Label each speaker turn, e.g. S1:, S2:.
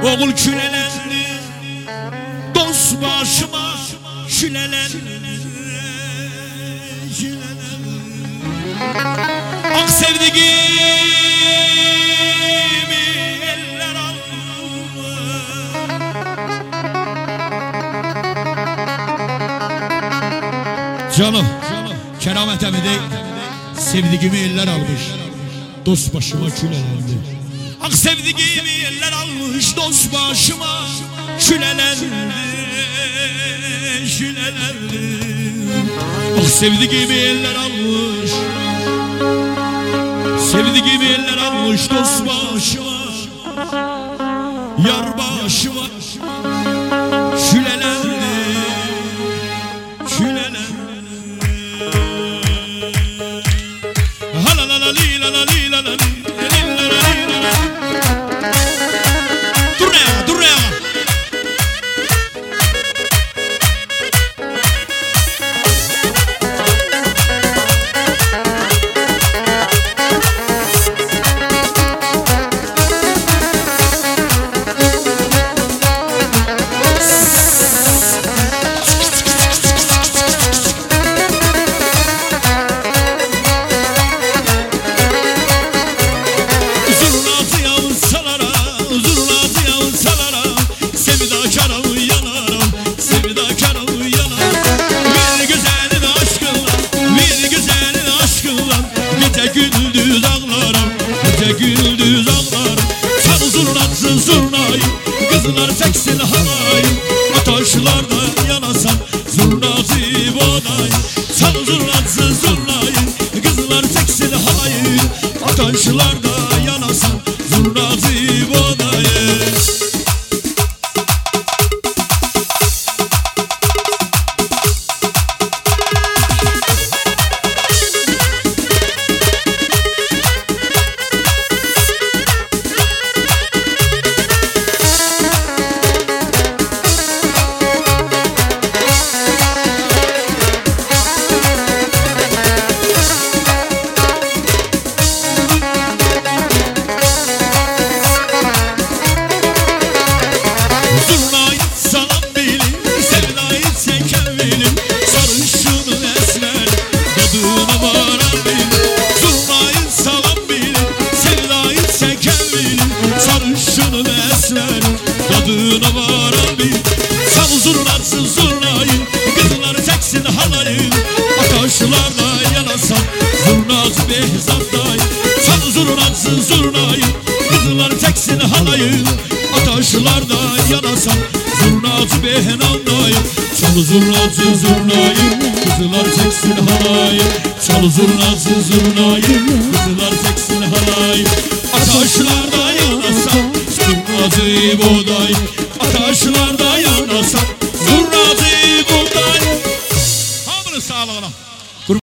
S1: Oğul külelendi, dost başıma külelendi. Ak sevdiğimi eller aldı. Canım, keramet emidi sevdiğimi eller almış, dost başıma külelendi. Ak sevdiğimi eller almış, dost başıma külelendi, külelendi. Ak sevdiğimi eller almış, sevdiğimi eller almış, dost başıma, yar başıma külelendi, külelendi. Güldüz ağlar, çal zurnatsın zurnayı, kızlar çeksin halayı, ataşlarda yanasan zurnazı bonayı. Çal zurnatsın zurnayı, kızlar çeksin halayı, ataşlarda yanasan zurnazı bonayı. Tadına varan bir çal zurnatsın zurnayı, kızlar çeksin halayı, ataşlarda yanasan zurnazı behzatlayı. Çal zurnatsın zurnayı, kızlar çeksin halayı, ataşlarda yanasan zurnazı behnandayı. Çal zurnatsın zurnayı, kızlar çeksin halayı, çal zurnatsın zurnayı,